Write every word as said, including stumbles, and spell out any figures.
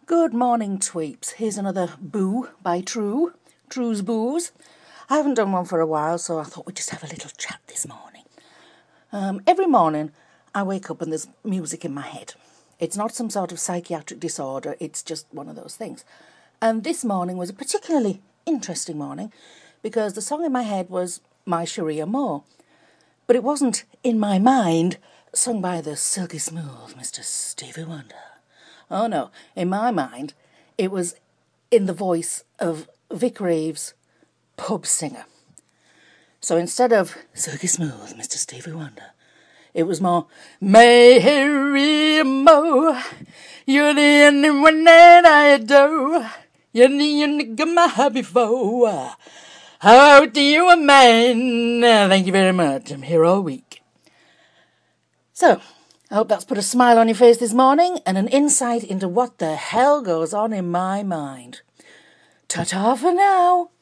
Good morning, tweeps. Here's another boo by True. True's Boos. I haven't done one for a while, so I thought we'd just have a little chat this morning. Um, every morning, I wake up and there's music in my head. It's not some sort of psychiatric disorder, it's just one of those things. And this morning was a particularly interesting morning because the song in my head was My Sharia Moore. But it wasn't in my mind, sung by the silky smooth Mister Stevie Wonder. Oh no, in my mind, it was in the voice of Vic Reeves, pub singer. So instead of silky smooth Mister Stevie Wonder, it was more, Mary Mo, you're the only one that I adore. You're the only girl I had before. How do you a man? Thank you very much. I'm here all week. So, I hope that's put a smile on your face this morning and an insight into what the hell goes on in my mind. Ta-ta for now.